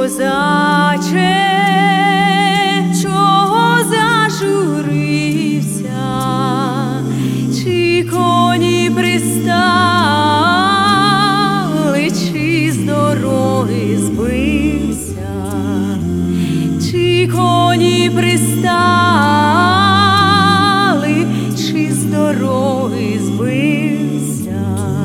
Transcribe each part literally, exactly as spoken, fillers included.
козаче, чого зажурився, чи коні пристали, чи з дороги збився, чи коні пристали, чи з дороги збився.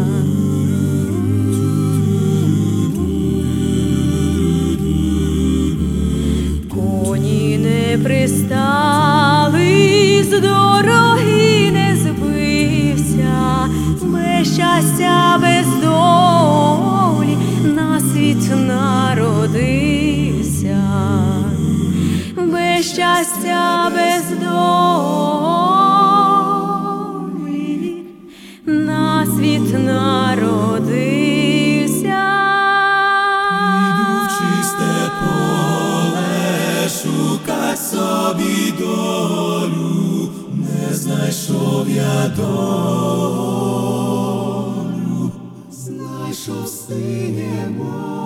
Коні не пристали, з дороги не збився, без щастя, без долі на світ народився, без щастя, без долі на світ народився. Іду в чисте поле, шукать собі долю, не знайшов я долю, знайшов синє море.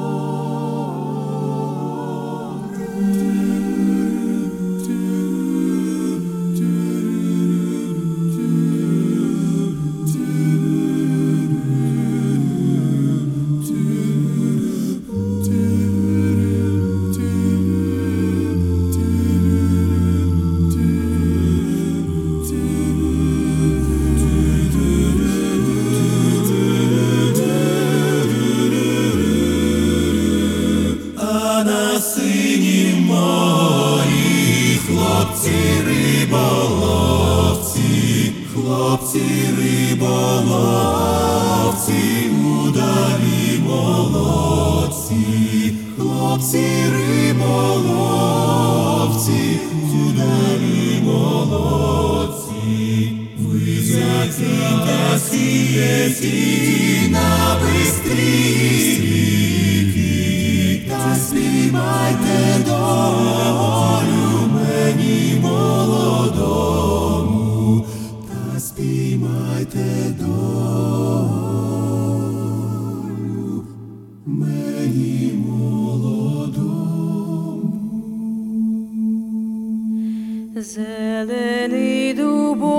На синім морі хлопці риболовці, хлопці риболовці, удалі молодці, хлопці риболовці, удалі молодці. Ви закиньте сієті на бистрій ріки, та спіймайте долю мені молодому, та спіймайте долю мені молодому. Зелений дуб